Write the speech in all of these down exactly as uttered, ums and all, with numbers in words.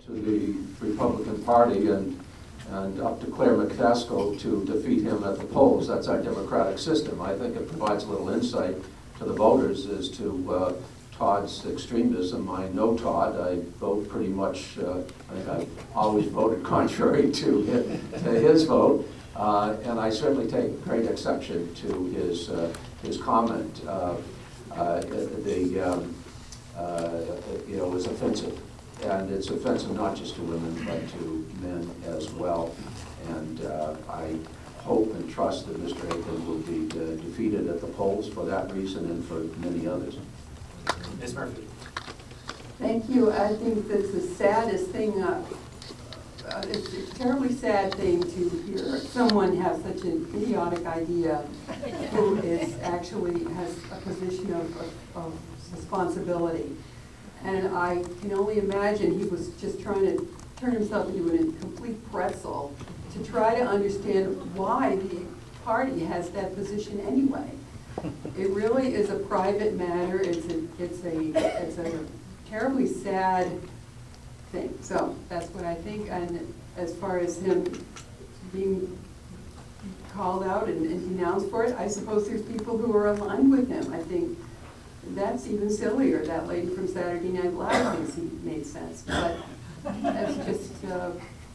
to the Republican Party and and up to Claire McCaskill to defeat him at the polls. That's our democratic system. I think it provides a little insight to the voters as to uh, Todd's extremism. I know Todd. I vote pretty much, uh, I think I've always voted contrary to his, to his vote. Uh, and I certainly take great exception to his, uh, his comment. Uh, uh, the, um, uh, you know, was offensive. And it's offensive not just to women, but to men as well. And uh, I hope and trust that Mister Akin will be uh, defeated at the polls for that reason and for many others. Miz Murphy. Thank you. I think that's the saddest thing. Uh, uh, it's a terribly sad thing to hear someone have such an idiotic idea who is actually has a position of, of, of responsibility. And I can only imagine he was just trying to turn himself into a complete pretzel to try to understand why the party has that position anyway. It really is a private matter. It's a, it's a, it's a terribly sad thing. So that's what I think. And as far as him being called out and, and denounced for it, I suppose there's people who are aligned with him. I think that's even sillier. That lady from Saturday Night Live thinks he made sense. But that's just... Uh,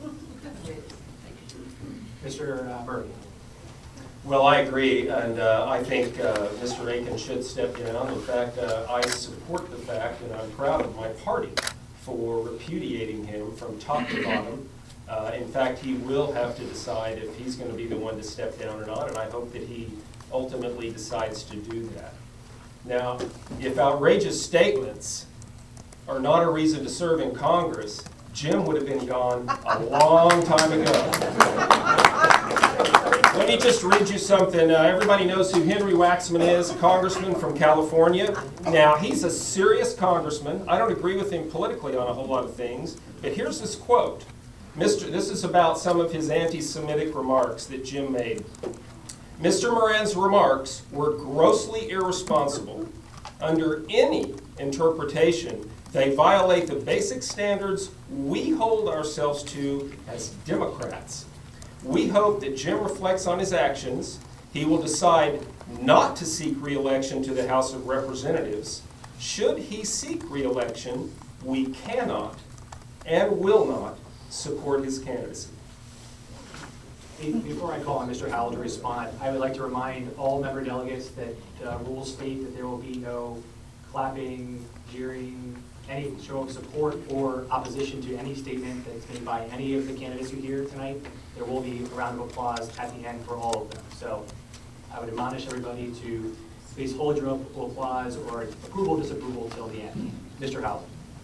Mister Uh, Murray. Well, I agree, and uh, I think uh, Mister Akin should step down. In fact, uh, I support the fact, and I'm proud of my party for repudiating him from top to bottom. Uh, in fact, he will have to decide if he's going to be the one to step down or not, and I hope that he ultimately decides to do that. Now, if outrageous statements are not a reason to serve in Congress, Jim would have been gone a long time ago. Let me just read you something. Uh, everybody knows who Henry Waxman is, a congressman from California. Now, he's a serious congressman. I don't agree with him politically on a whole lot of things, but here's this quote. Mister This is about some of his anti-Semitic remarks that Jim made. Mister Moran's remarks were grossly irresponsible. Under any interpretation, they violate the basic standards we hold ourselves to as Democrats. We hope that Jim reflects on his actions. He will decide not to seek re-election to the House of Representatives. Should he seek re-election, we cannot and will not support his candidacy. Before I call on Mister Howell to respond, I would like to remind all member delegates that uh, rules state that there will be no clapping, jeering, any show of support or opposition to any statement that's made by any of the candidates who are here tonight. There will be a round of applause at the end for all of them. So I would admonish everybody to please hold your applause or approval, disapproval till the end. Mister Howell.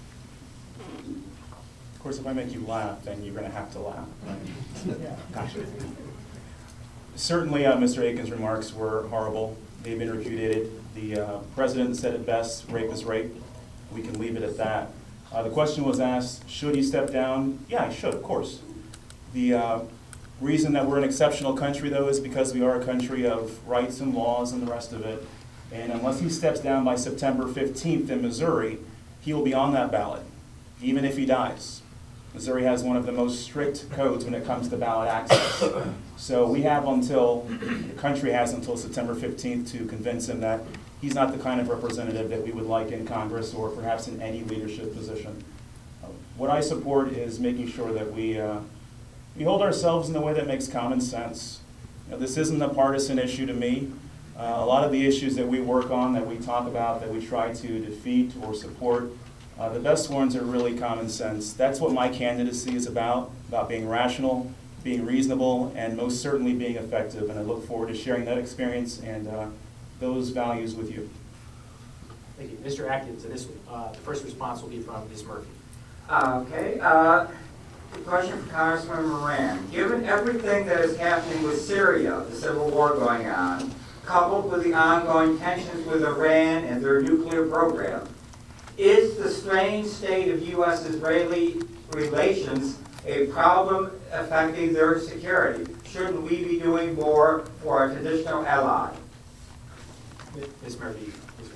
Of course, if I make you laugh, then you're going to have to laugh. Right? Yeah. Gotcha. Certainly, uh, Mister Akin's remarks were horrible. They've been repudiated. The uh, president said it best, rape is rape. We can leave it at that. Uh, the question was asked, should he step down? Yeah, he should, of course. The uh, reason that we're an exceptional country, though, is because we are a country of rights and laws and the rest of it. And unless he steps down by September fifteenth in Missouri, he will be on that ballot, even if he dies. Missouri has one of the most strict codes when it comes to ballot access. So we have until, the country has until September fifteenth to convince him that he's not the kind of representative that we would like in Congress or perhaps in any leadership position. Uh, what I support is making sure that we, uh, we hold ourselves in a way that makes common sense. You know, this isn't a partisan issue to me. Uh, a lot of the issues that we work on, that we talk about, that we try to defeat or support, Uh, the best ones are really common sense. That's what my candidacy is about, about being rational, being reasonable, and most certainly being effective. And I look forward to sharing that experience and uh, those values with you. Thank you. Mister Atkins, and this, uh, the first response will be from Miz Murphy. Okay. Uh, the question for Congressman Moran. Given everything that is happening with Syria, the civil war going on, coupled with the ongoing tensions with Iran and their nuclear program, is the strained state of U S Israeli relations a problem affecting their security? Shouldn't we be doing more for our traditional ally? Miz Murphy, please respond.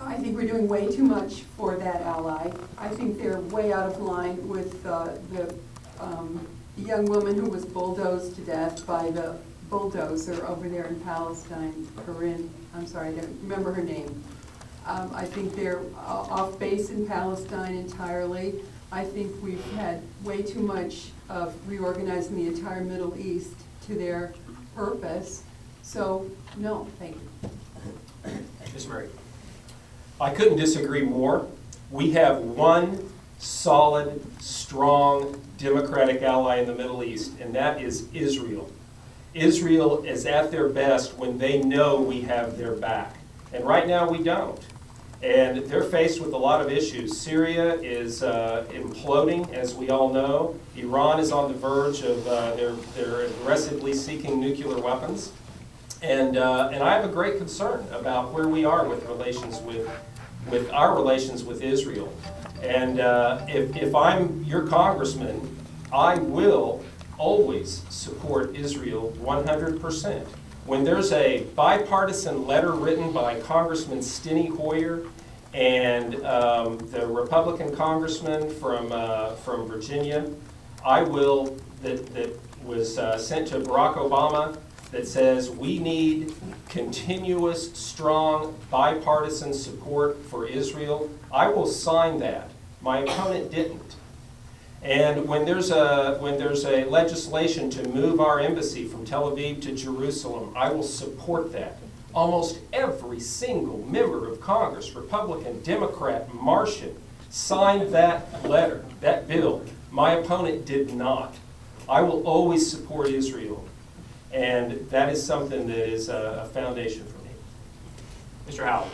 I think we're doing way too much for that ally. I think they're way out of line with uh, the um, young woman who was bulldozed to death by the bulldozer over there in Palestine, Corinne, I'm sorry, I don't remember her name. Um, I think they're uh, off base in Palestine entirely. I think we've had way too much of reorganizing the entire Middle East to their purpose. So, no, thank you. Miz Murray. I couldn't disagree more. We have one solid, strong, democratic ally in the Middle East, and that is Israel. Israel is at their best when they know we have their back. And right now we don't. And they're faced with a lot of issues. Syria is uh, imploding, as we all know. Iran is on the verge of, uh, they're, they're aggressively seeking nuclear weapons. And, uh, and I have a great concern about where we are with relations with, with our relations with Israel. And uh, if, if I'm your congressman, I will always support Israel one hundred percent. When there's a bipartisan letter written by Congressman Steny Hoyer and um, the Republican congressman from, uh, from Virginia, I will, that, that was uh, sent to Barack Obama, that says we need continuous, strong, bipartisan support for Israel, I will sign that. My opponent didn't. And when there's a when there's a legislation to move our embassy from Tel Aviv to Jerusalem, I will support that. Almost every single member of Congress, Republican, Democrat, Martian, signed that letter, that bill. My opponent did not. I will always support Israel. And that is something that is a, a foundation for me. Mister Howell.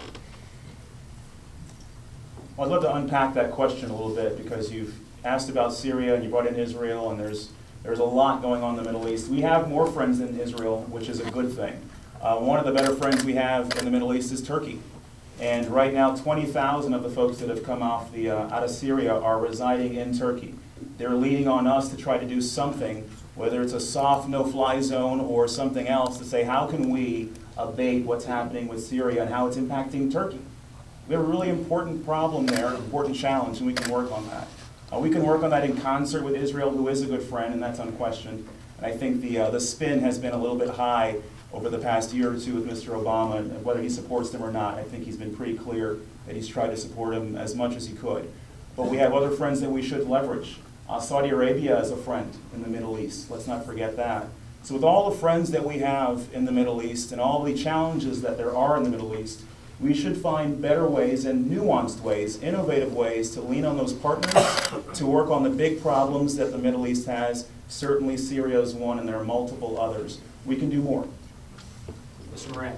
Well, I'd love to unpack that question a little bit because you've asked about Syria and you brought in Israel, and there's there's a lot going on in the Middle East. We have more friends in Israel, which is a good thing. Uh, one of the better friends we have in the Middle East is Turkey. And right now, twenty thousand of the folks that have come off the, uh, out of Syria are residing in Turkey. They're leaning on us to try to do something, whether it's a soft no-fly zone or something else, to say how can we abate what's happening with Syria and how it's impacting Turkey. We have a really important problem there, an important challenge, and we can work on that. Uh, we can work on that in concert with Israel, who is a good friend, and that's unquestioned. And I think the, uh, the spin has been a little bit high over the past year or two with Mister Obama, and whether he supports them or not. I think he's been pretty clear that he's tried to support him as much as he could. But we have other friends that we should leverage. Uh, Saudi Arabia is a friend in the Middle East. Let's not forget that. So with all the friends that we have in the Middle East and all the challenges that there are in the Middle East, we should find better ways and nuanced ways, innovative ways to lean on those partners to work on the big problems that the Middle East has. Certainly Syria is one, and there are multiple others. We can do more. Mister Moran.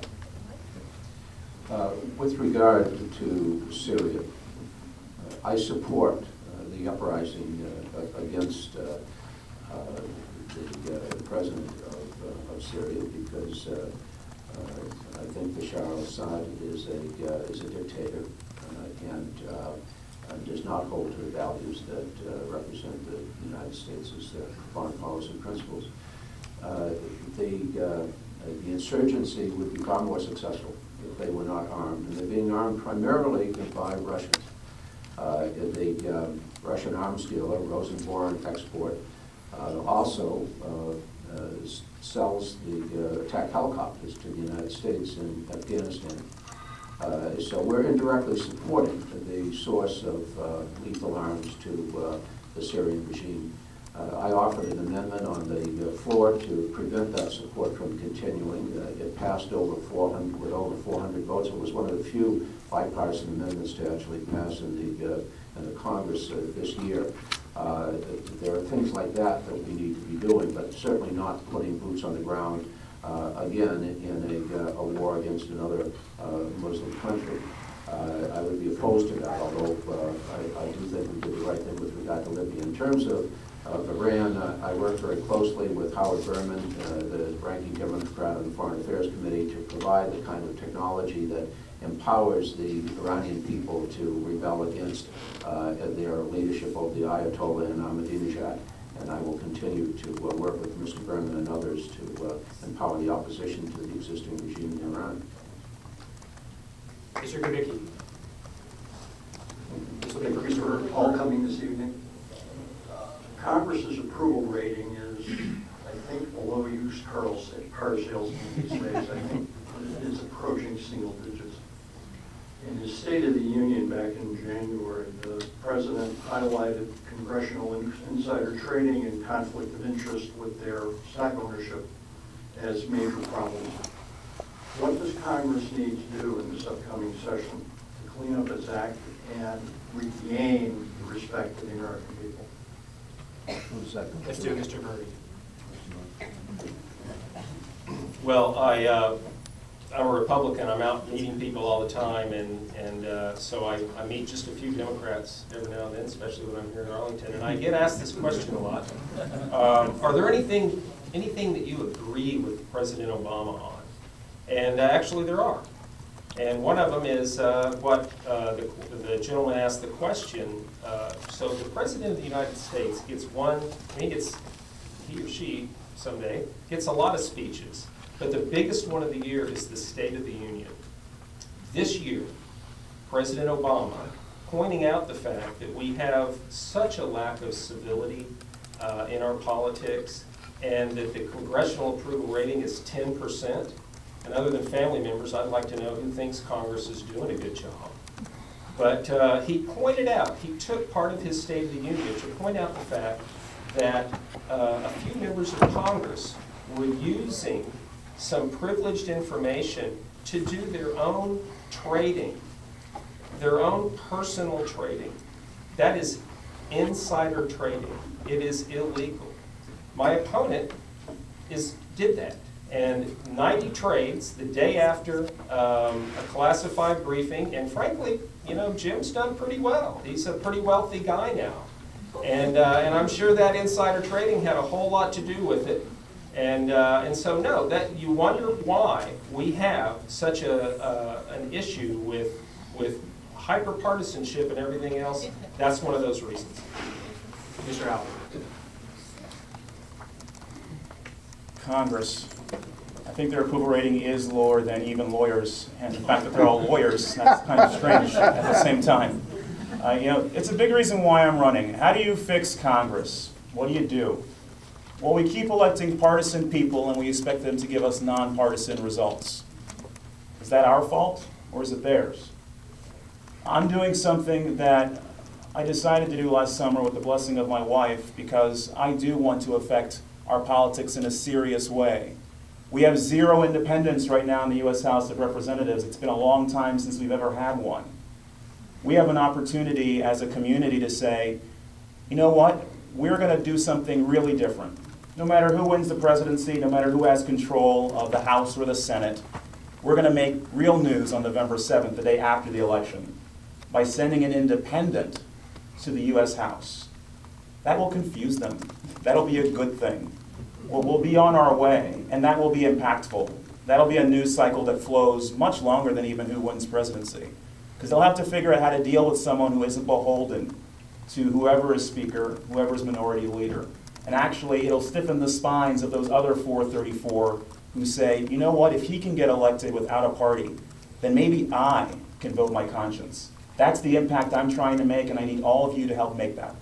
Uh, with regard to Syria, uh, I support uh, the uprising uh, against uh, uh, the uh, president of, uh, of Syria because uh, uh, I think Bashar al-Assad is a uh, is a dictator uh, and uh, does not hold to the values that uh, represent the United States' uh, foreign policy principles. Uh, the uh, The insurgency would be far more successful if they were not armed. And they're being armed primarily by Russians. Uh, the um, Russian arms dealer, Rosenborn Export, uh, also uh, uh, sells the uh, attack helicopters to the United States and Afghanistan. Uh, so we're indirectly supporting the source of uh, lethal arms to uh, the Syrian regime. Uh, I offered an amendment on the uh, floor to prevent that support from continuing. Uh, it passed over four hundred, with over four hundred votes. It was one of the few bipartisan amendments to actually pass in the, uh, in the Congress uh, this year. Uh, there are things like that that we need to be doing, but certainly not putting boots on the ground, uh, again, in a, uh, a war against another uh, Muslim country. Uh, I would be opposed to that, although uh, I, I do think we did the right thing with regard to Libya. In terms of Of Iran, uh, I worked very closely with Howard Berman, uh, the ranking Democrat on the Foreign Affairs Committee, to provide the kind of technology that empowers the Iranian people to rebel against uh, their leadership of the Ayatollah and Ahmadinejad. And I will continue to uh, work with Mister Berman and others to uh, empower the opposition to the existing regime in Iran. Mister Kubicki. Just looking for Mister Hurd. All coming this evening. Uh, Congress's approval rating is, I think, below used car sales, car sales these days. I think it's approaching single digits. In his State of the Union back in January, the president highlighted congressional in- insider trading and conflict of interest with their stock ownership as major problems. What does Congress need to do in this upcoming session to clean up its act and regain the respect of the American people? Who's second? Let's do Mister Murray. Well, I, uh, I'm a Republican. I'm out meeting people all the time, and, and uh, so I, I meet just a few Democrats every now and then, especially when I'm here in Arlington. And I get asked this question a lot. Um, are there anything, anything that you agree with President Obama on? And uh, actually there are. And one of them is uh, what uh, the, the gentleman asked the question. Uh, so the President of the United States gets one, I mean, it's he or she someday, gets a lot of speeches. But the biggest one of the year is the State of the Union. This year, President Obama pointing out the fact that we have such a lack of civility uh, in our politics, and that the congressional approval rating is ten percent. And other than family members, I'd like to know who thinks Congress is doing a good job. But uh, he pointed out, he took part of his State of the Union to point out the fact that uh, a few members of Congress were using some privileged information to do their own trading, their own personal trading. That is insider trading. It is illegal. My opponent is did that. And ninety trades the day after um, a classified briefing, and frankly, you know, Jim's done pretty well. He's a pretty wealthy guy now. And, uh, and I'm sure that insider trading had a whole lot to do with it. And, uh, and so, no, that you wonder why we have such a, uh, an issue with, with hyper-partisanship and everything else. That's one of those reasons. Mister Allen. Congress, I think their approval rating is lower than even lawyers, and the fact that they're all lawyers, that's kind of strange at the same time. Uh, you know, it's a big reason why I'm running. How do you fix Congress? What do you do? Well, we keep electing partisan people and we expect them to give us nonpartisan results. Is that our fault or is it theirs? I'm doing something that I decided to do last summer with the blessing of my wife because I do want to affect our politics in a serious way. We have zero independents right now in the U S House of Representatives. It's been a long time since we've ever had one. We have an opportunity as a community to say, you know what, we're going to do something really different. No matter who wins the presidency, no matter who has control of the House or the Senate, we're going to make real news on November seventh, the day after the election, by sending an independent to the U S House. That will confuse them. That'll be a good thing. Well, we'll be on our way, and that will be impactful. That'll be a news cycle that flows much longer than even who wins presidency. Because they'll have to figure out how to deal with someone who isn't beholden to whoever is speaker, whoever is minority leader. And actually, it'll stiffen the spines of those other four thirty-four who say, you know what, if he can get elected without a party, then maybe I can vote my conscience. That's the impact I'm trying to make, and I need all of you to help make that.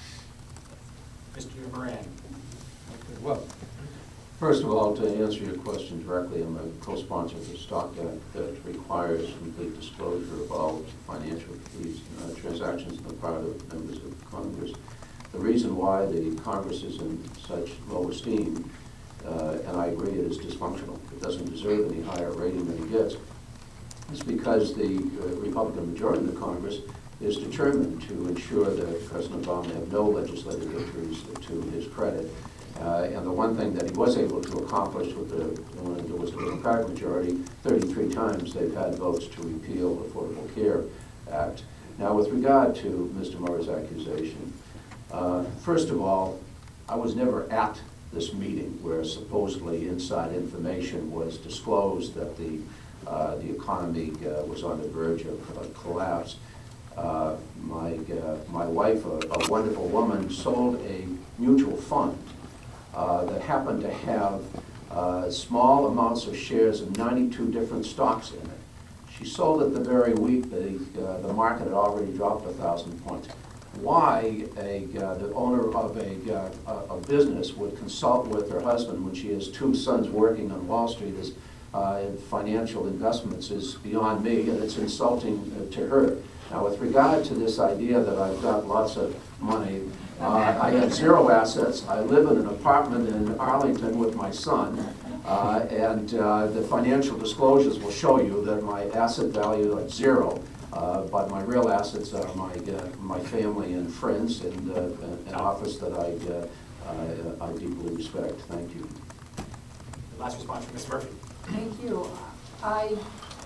Mister Moran. Well, first of all, to answer your question directly, I'm a co-sponsor of the Stock Act that requires complete disclosure of all financial these, uh, transactions on the part of members of Congress. The reason why the Congress is in such low esteem, uh, and I agree it is dysfunctional, it doesn't deserve any higher rating than it gets, is because the uh, Republican majority in the Congress is determined to ensure that President Obama have no legislative victories to his credit. Uh, and the one thing that he was able to accomplish with the, when there was a Democratic majority, thirty-three times they've had votes to repeal the Affordable Care Act. Now, with regard to Mister Murray's accusation, uh, first of all, I was never at this meeting where supposedly inside information was disclosed that the, uh, the economy uh, was on the verge of uh, collapse. Uh, my, uh, my wife, a, a wonderful woman, sold a mutual fund Uh, that happened to have uh, small amounts of shares of ninety-two different stocks in it. She sold it the very week the, uh, the market had already dropped a thousand points. Why a, uh, the owner of a, uh, a business would consult with her husband when she has two sons working on Wall Street is, uh, in financial investments is beyond me, and it's insulting uh, to her. Now, with regard to this idea that I've got lots of money, uh, I have zero assets. I live in an apartment in Arlington with my son, uh, and uh, the financial disclosures will show you that my asset value is zero. Uh, but my real assets are my uh, my family and friends and uh, an office that I, uh, I I deeply respect. Thank you. Last response from Miz Murphy. Thank you. I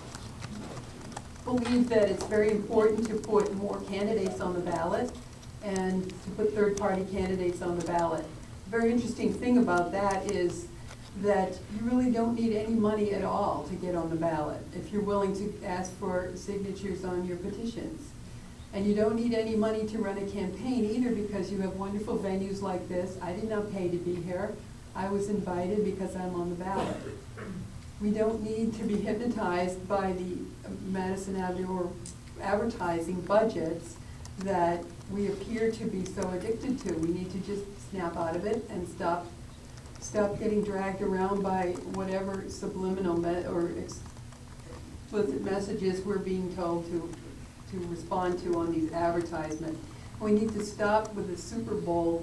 believe that it's very important to put more candidates on the ballot and to put third-party candidates on the ballot. The very interesting thing about that is that you really don't need any money at all to get on the ballot if you're willing to ask for signatures on your petitions. And you don't need any money to run a campaign either, because you have wonderful venues like this. I did not pay to be here. I was invited because I'm on the ballot. We don't need to be hypnotized by the Madison Avenue or advertising budgets that we appear to be so addicted to. We need to just snap out of it and stop Stop getting dragged around by whatever subliminal me or explicit messages we're being told to, to respond to on these advertisements. We need to stop with the Super Bowl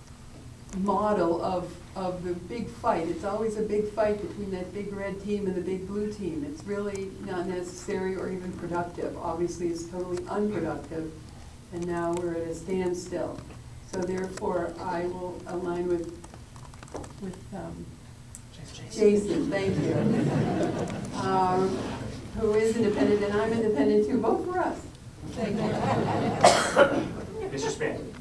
model of, of the big fight. It's always a big fight between that big red team and the big blue team. It's really not necessary or even productive. Obviously, it's totally unproductive, and now we're at a standstill. So therefore, I will align with with um, Jason, thank you, um, who is independent, and I'm independent too. Vote for us. Thank you. Mister Span.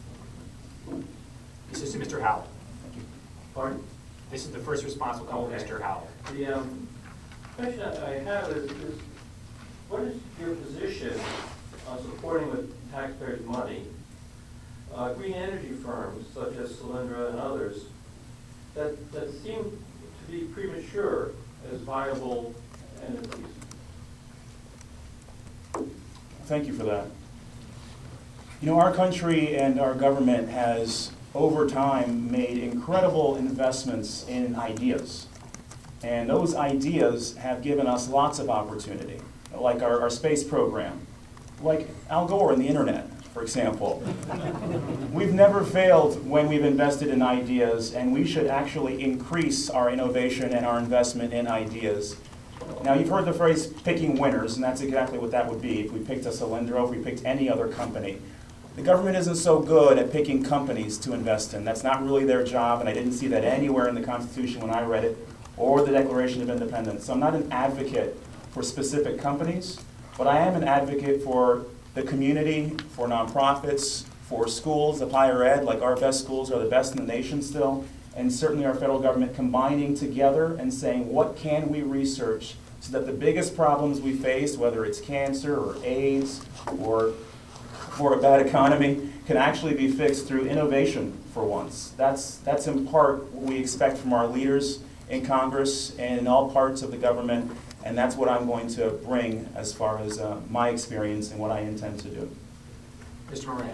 This is to Mister Howell. Pardon? This is the first response will come from Okay. Mister Howell. The um, question I have is, is, what is your position on supporting with taxpayers' money uh, green energy firms such as Solyndra and others that, that seem to be premature as viable entities? Thank you for that. You know, our country and our government has, over time, made incredible investments in ideas. And those ideas have given us lots of opportunity, like our, our space program, like Al Gore and the internet, for example. We've never failed when we've invested in ideas, and we should actually increase our innovation and our investment in ideas. Now, you've heard the phrase picking winners, and that's exactly what that would be if we picked a Solyndra, if we picked any other company. The government isn't so good at picking companies to invest in. That's not really their job, and I didn't see that anywhere in the Constitution when I read it, or the Declaration of Independence. So I'm not an advocate for specific companies, but I am an advocate for the community, for nonprofits, for schools of higher ed, like our best schools are the best in the nation still, and certainly our federal government combining together and saying, what can we research so that the biggest problems we face, whether it's cancer or AIDS or for a bad economy, can actually be fixed through innovation for once. That's, that's in part what we expect from our leaders in Congress and in all parts of the government, and that's what I'm going to bring as far as uh, my experience and what I intend to do. Mister Moran.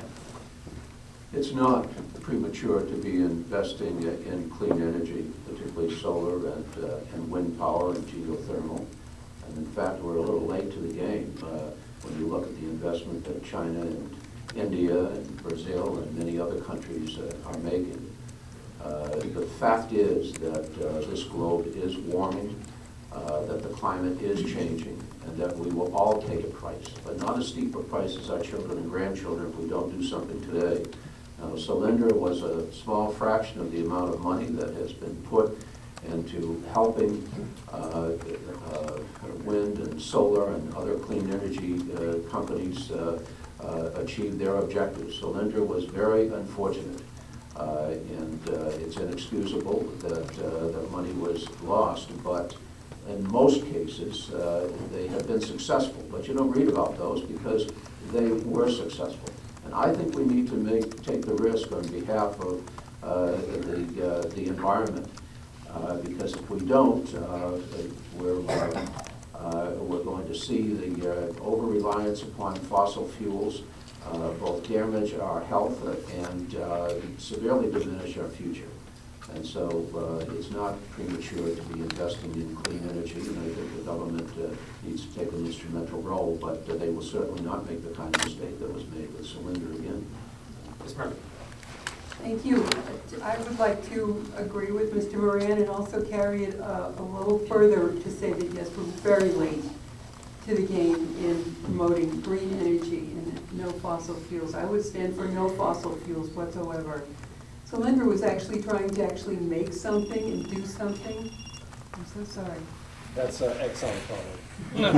It's not premature to be investing in clean energy, particularly solar and, uh, and wind power and geothermal. And in fact, we're a little late to the game uh, when you look at the investment that China and India and Brazil and many other countries uh, are making. Uh, the fact is that uh, this globe is warming, uh, that the climate is changing, and that we will all pay a price, but not as steep a price as our children and grandchildren if we don't do something today. Now, Solyndra was a small fraction of the amount of money that has been put into helping uh, uh, wind and solar and other clean energy uh, companies uh, uh, achieve their objectives. Solyndra was very unfortunate, uh, and uh, it's inexcusable that uh, that money was lost, but in most cases, uh, they have been successful. But you don't read about those because they were successful. And I think we need to make, take the risk on behalf of uh, the, uh, the environment. Uh, because if we don't, uh, we're, uh, uh, Uh, we're going to see the uh, over-reliance upon fossil fuels uh, both damage our health and uh, severely diminish our future. And so uh, it's not premature to be investing in clean energy, and I think the government uh, needs to take an instrumental role, but uh, they will certainly not make the kind of mistake that was made with Solyndra again. Miz Murphy. Thank you. I would like to agree with Mister Moran and also carry it uh, a little further to say that, yes, we're very late to the game in promoting green energy and no fossil fuels. I would stand for no fossil fuels whatsoever. Solyndra was actually trying to actually make something and do something. I'm so sorry. That's an excellent comment.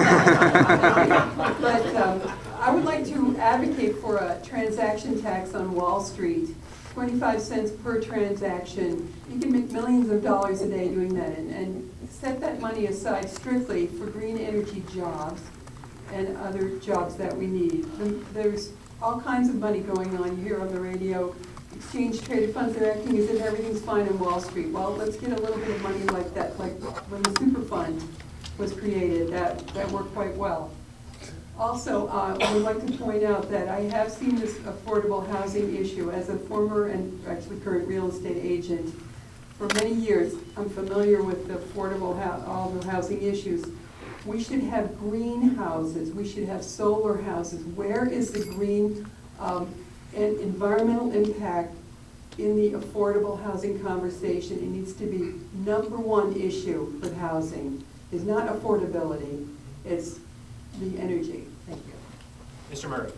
But um, I would like to advocate for a transaction tax on Wall Street, twenty-five cents per transaction. You can make millions of dollars a day doing that, and, and set that money aside strictly for green energy jobs and other jobs that we need. There's all kinds of money going on. You hear on the radio, exchange traded funds are acting as if everything's fine on Wall Street. Well, let's get a little bit of money like that, like when the super fund was created, that, that worked quite well. Also, uh, I would like to point out that I have seen this affordable housing issue as a former and actually current real estate agent. For many years, I'm familiar with the affordable, all the housing issues. We should have greenhouses. We should have solar houses. Where is the green um, and environmental impact in the affordable housing conversation? It needs to be number one issue with housing. It's not affordability, it's the energy. Thank you. Mister Murray.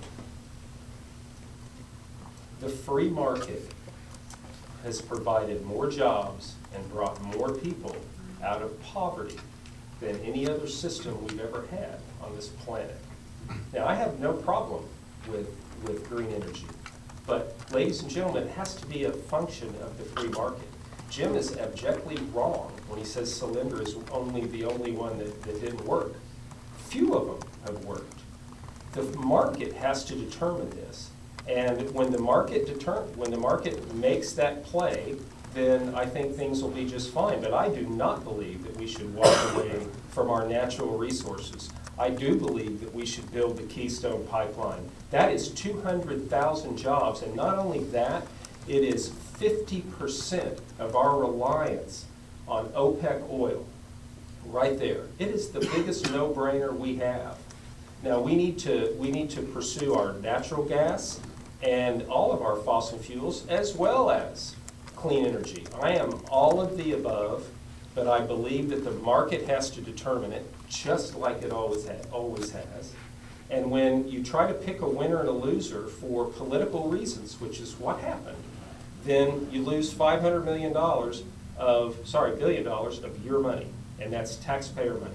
The free market has provided more jobs and brought more people out of poverty than any other system we've ever had on this planet. Now, I have no problem with, with green energy, but ladies and gentlemen, it has to be a function of the free market. Jim is abjectly wrong when he says Solyndra is only the only one that, that didn't work. Few of them have worked. The market has to determine this, and when the market deter when the market makes that play, then I think things will be just fine. But I do not believe that we should walk away from our natural resources. I do believe that we should build the Keystone Pipeline. That is two hundred thousand jobs, and not only that, it is fifty percent of our reliance on OPEC oil, right there. It is the biggest no-brainer we have. Now, we need to, we need to pursue our natural gas and all of our fossil fuels, as well as clean energy. I am all of the above, but I believe that the market has to determine it, just like it always, ha always has. And when you try to pick a winner and a loser for political reasons, which is what happened, then you lose five hundred million dollars of, sorry, billion dollars of your money, and that's taxpayer money.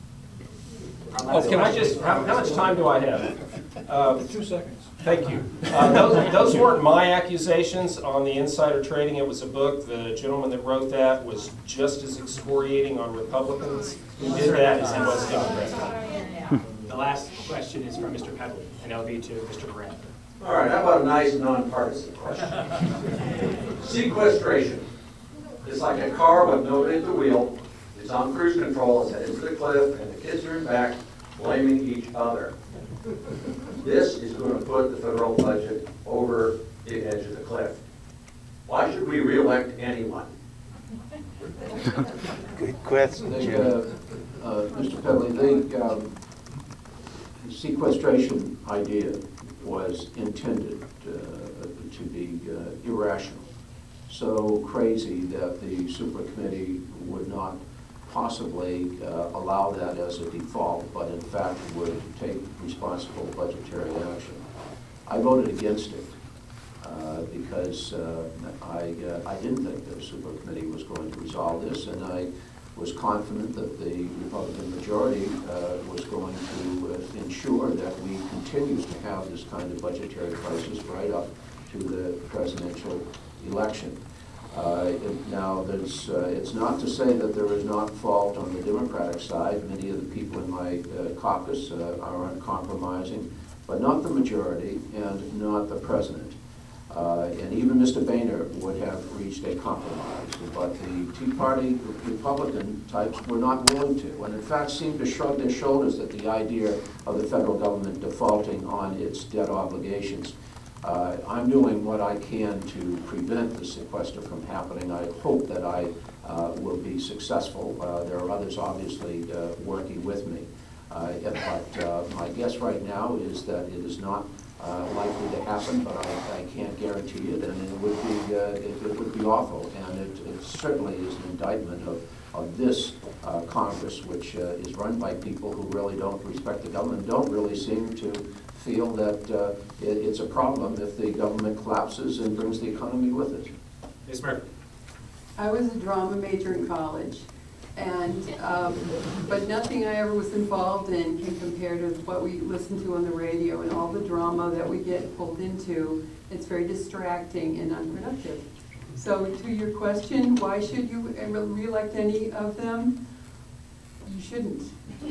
Oh, can I just, how, how much time do I have? Um, Two seconds. Thank you. Uh, those, those weren't my accusations on the insider trading. It was a book. The gentleman that wrote that was just as excoriating on Republicans who did that as he was Democrats. The last question is from Mister Pedley, and that'll be to Mister Moran. All right, how about a nice nonpartisan question? Sequestration. It's like a car with nobody at the wheel. It's on cruise control, it's headed to the cliff, and the kids are in back blaming each other. This is going to put the federal budget over the edge of the cliff. Why should we re-elect anyone? Good question, The, Jim. uh, uh, Mister Pedley, the um, sequestration idea was intended uh, to be uh, irrational, so crazy that the super committee would not possibly uh, allow that as a default, but in fact would take responsible budgetary action. I voted against it uh, because uh, I, uh, I didn't think that a super committee was going to resolve this, and I was confident that the Republican majority uh, was going to uh, ensure that we continue to have this kind of budgetary crisis right up to the presidential election. Uh, it, now, there's, uh, it's not to say that there is not fault on the Democratic side. Many of the people in my uh, caucus uh, are uncompromising, but not the majority and not the president. Uh, and even Mister Boehner would have reached a compromise, but the Tea Party Republican types were not willing to, and in fact seemed to shrug their shoulders at the idea of the federal government defaulting on its debt obligations. Uh, I'm doing what I can to prevent the sequester from happening. I hope that I uh, will be successful. Uh, there are others obviously uh, working with me. Uh, but uh, my guess right now is that it is not uh, likely to happen, but I, I can't guarantee it, and it would be uh, it, it would be awful, and it, it certainly is an indictment of of this uh, Congress, which uh, is run by people who really don't respect the government, don't really seem to feel that uh, it, it's a problem if the government collapses and brings the economy with it. Miz Murphy. I was a drama major in college, and um, but nothing I ever was involved in can compare to what we listen to on the radio and all the drama that we get pulled into. It's very distracting and unproductive. So to your question, why should you re-elect any of them? You shouldn't.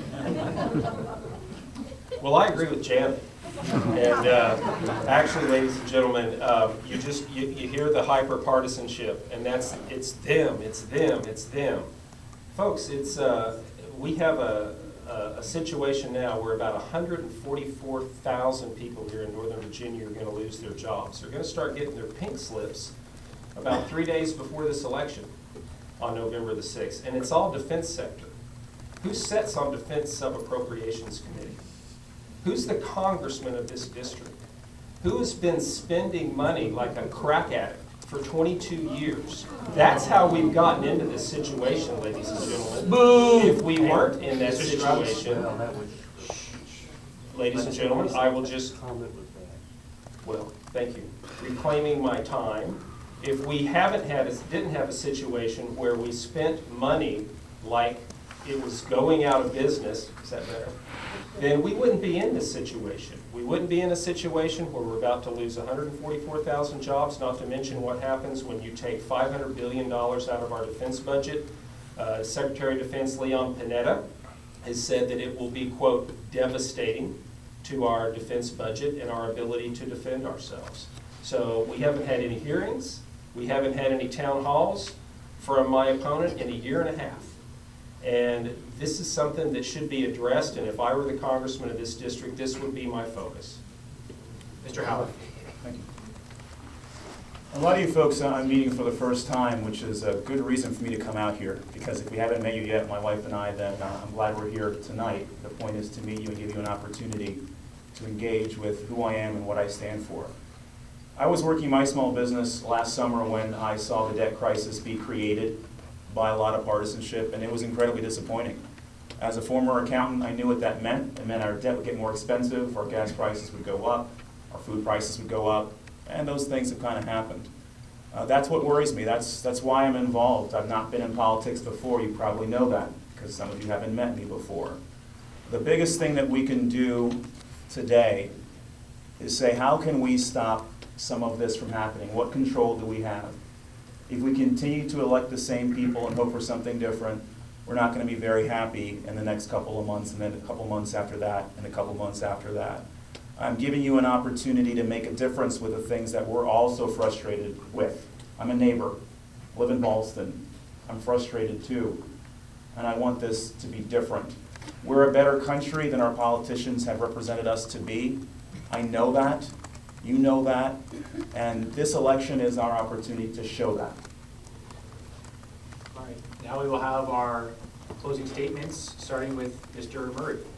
Well, I agree with Janet. And uh, actually, ladies and gentlemen, uh, you just you, you hear the hyper-partisanship, and that's it's them, it's them, it's them. Folks, it's uh, we have a, a, a situation now where about one hundred forty-four thousand people here in Northern Virginia are going to lose their jobs. They're going to start getting their pink slips about three days before this election on November the sixth, and it's all defense sector. Who sits on Defense Sub-Appropriations Committee? Who's the congressman of this district? Who has been spending money like a crack addict for twenty-two years? That's how we've gotten into this situation, ladies and gentlemen. Boom! If we weren't in that situation, ladies and gentlemen, I will just, well, thank you. Reclaiming my time. If we haven't had, a, didn't have a situation where we spent money like it was going out of business, is that better? Then we wouldn't be in this situation. We wouldn't be in a situation where we're about to lose one hundred forty-four thousand jobs, not to mention what happens when you take five hundred billion dollars out of our defense budget. Uh, Secretary of Defense Leon Panetta has said that it will be, quote, devastating to our defense budget and our ability to defend ourselves. So we haven't had any hearings. We haven't had any town halls from my opponent in a year and a half. And this is something that should be addressed, and if I were the congressman of this district, this would be my focus. Mister Howard. Thank you. A lot of you folks uh, I'm meeting for the first time, which is a good reason for me to come out here, because if we haven't met you yet, my wife and I, then uh, I'm glad we're here tonight. The point is to meet you and give you an opportunity to engage with who I am and what I stand for. I was working my small business last summer when I saw the debt crisis be created by a lot of partisanship, and it was incredibly disappointing. As a former accountant, I knew what that meant. It meant our debt would get more expensive, our gas prices would go up, our food prices would go up, and those things have kind of happened. Uh, that's what worries me. That's, that's why I'm involved. I've not been in politics before. You probably know that, because some of you haven't met me before. The biggest thing that we can do today is say, how can we stop some of this from happening? What control do we have? If we continue to elect the same people and hope for something different, we're not going to be very happy in the next couple of months, and then a couple months after that, and a couple months after that. I'm giving you an opportunity to make a difference with the things that we're all so frustrated with. I'm a neighbor, live in Ballston. I'm frustrated too, and I want this to be different. We're a better country than our politicians have represented us to be. I know that. You know that, and this election is our opportunity to show that. All right, now we will have our closing statements, starting with Mister Murray.